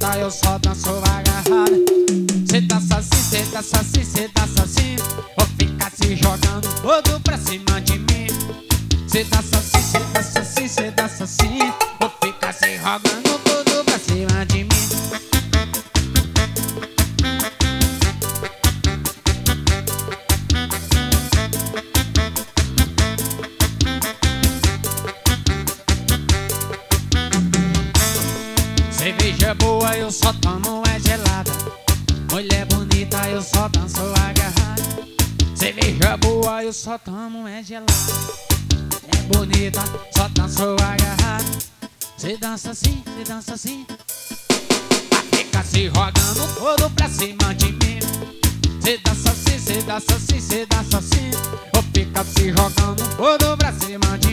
bonita, eu só danço agarrado. Cê dança assim, cê dança assim, cê dança assim, ou fica se jogando todo pra cima de mim. Cê dança assim, cê dança assim, cê dança assim, ou fica se jogando todo pra cima de mim. Cerveja boa eu só tomo é gelada. Mulher bonita eu só danço agarrado. Cerveja boa eu só tomo é gelada. É bonita, só danço agarrado. Cê dança assim, cê dança assim, fica se jogando todo pra cima de mim. Cê dança assim, cê dança assim, cê dança assim, ou fica se jogando todo pra cima de mim.